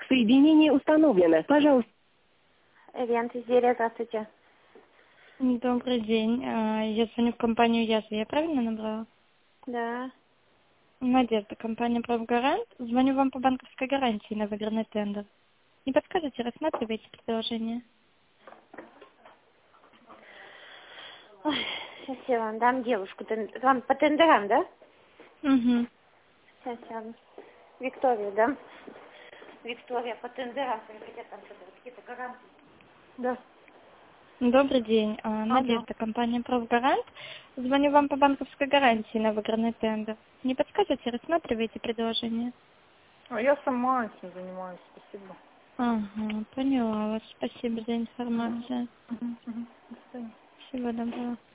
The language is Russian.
Соединение установлено. Пожалуйста. Эвент изделия, здравствуйте. Добрый день. Я звоню в компанию Ясу. Я правильно набрала? Да. Надежда, компания «Правгарант». Звоню вам по банковской гарантии на выигранный тендер. Не подскажете, рассматриваете предложение? Ой, сейчас я вам дам девушку. Вам по тендерам, да? Угу. Сейчас я вам. Виктория, да? Виктория, по тендерам. Где там что-то, какие-то гарантии. Да. Добрый день. Надежда, компания «Правгарант». Звоню вам по банковской гарантии на выигранный тендер. Не подскажете, рассматриваете предложение? Я сама этим занимаюсь, спасибо. Ага, поняла вас. Спасибо за информацию. До свидания. Всего доброго.